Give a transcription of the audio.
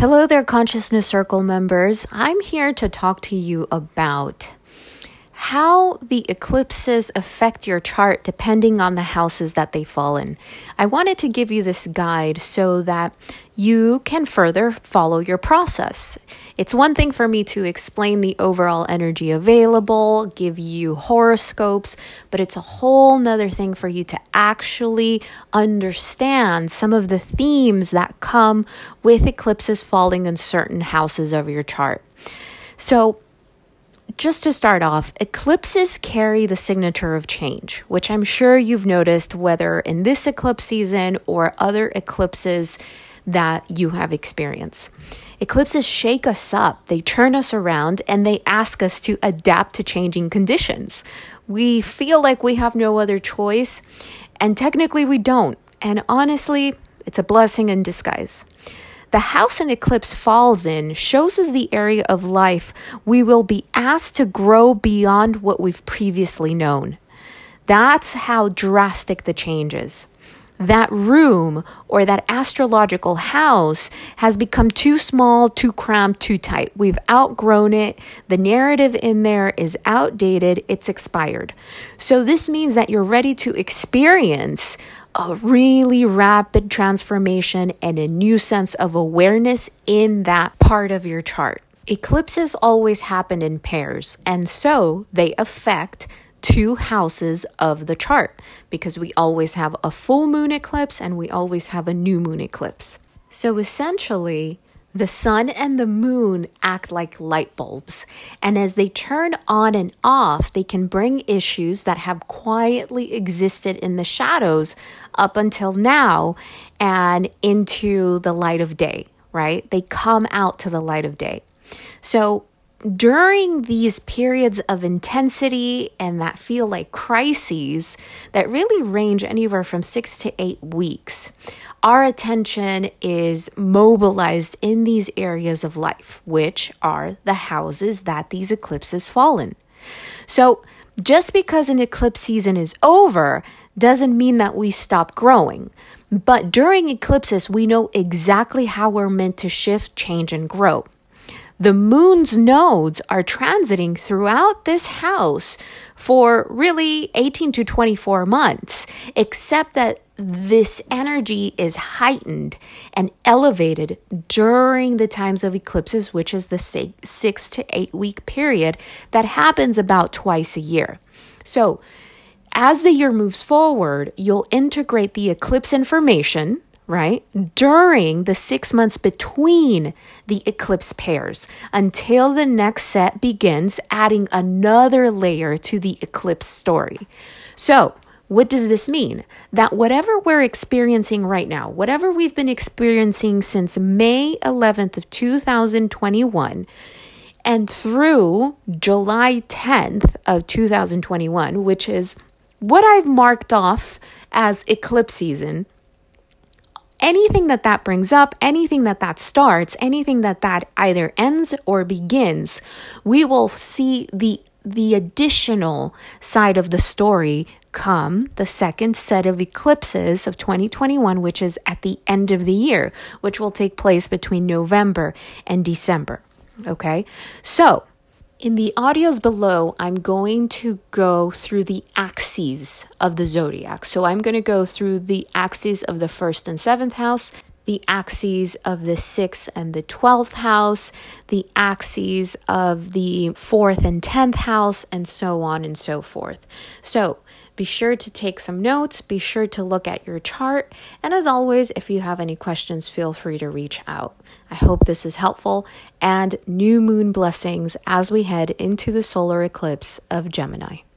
Hello there, Consciousness Circle members. I'm here to talk to you about how the eclipses affect your chart depending on the houses that they fall in. I wanted to give you this guide so that you can further follow your process. It's one thing for me to explain the overall energy available, give you horoscopes, but it's a whole nother thing for you to actually understand some of the themes that come with eclipses falling in certain houses of your chart. So, just to start off, eclipses carry the signature of change, which I'm sure you've noticed whether in this eclipse season or other eclipses that you have experienced. Eclipses shake us up, they turn us around, and they ask us to adapt to changing conditions. We feel like we have no other choice, and technically we don't. And honestly, it's a blessing in disguise. The house an eclipse falls in shows us the area of life we will be asked to grow beyond what we've previously known. That's how drastic the change is. That room or that astrological house has become too small, too cramped, too tight. We've outgrown it. The narrative in there is outdated. It's expired. So this means that you're ready to experience a really rapid transformation and a new sense of awareness in that part of your chart. Eclipses always happen in pairs, and so they affect two houses of the chart because we always have a full moon eclipse and we always have a new moon eclipse. So essentially, the sun and the moon act like light bulbs, and as they turn on and off, they can bring issues that have quietly existed in the shadows up until now and into the light of day, right? They come out to the light of day. So during these periods of intensity and that feel like crises that really range anywhere from 6 to 8 weeks, our attention is mobilized in these areas of life, which are the houses that these eclipses fall in. So just because an eclipse season is over doesn't mean that we stop growing. But during eclipses, we know exactly how we're meant to shift, change, and grow. The moon's nodes are transiting throughout this house for really 18 to 24 months, except that this energy is heightened and elevated during the times of eclipses, which is the 6 to 8 week period that happens about twice a year. So as the year moves forward, you'll integrate the eclipse information, right, during the 6 months between the eclipse pairs until the next set begins, adding another layer to the eclipse story. So what does this mean? That whatever we're experiencing right now, whatever we've been experiencing since May 11th of 2021 and through July 10th of 2021, which is what I've marked off as eclipse season, anything that brings up, anything that starts, anything that either ends or begins, we will see the additional side of the story come the second set of eclipses of 2021, which is at the end of the year, which will take place between November and December. Okay, so in the audios below, I'm going to go through the axes of the zodiac. So I'm going to go through the axes of the 1st and 7th house, the axes of the 6th and the 12th house, the axes of the 4th and 10th house, and so on and so forth. So be sure to take some notes, be sure to look at your chart, and as always, if you have any questions, feel free to reach out. I hope this is helpful, and new moon blessings as we head into the solar eclipse of Gemini.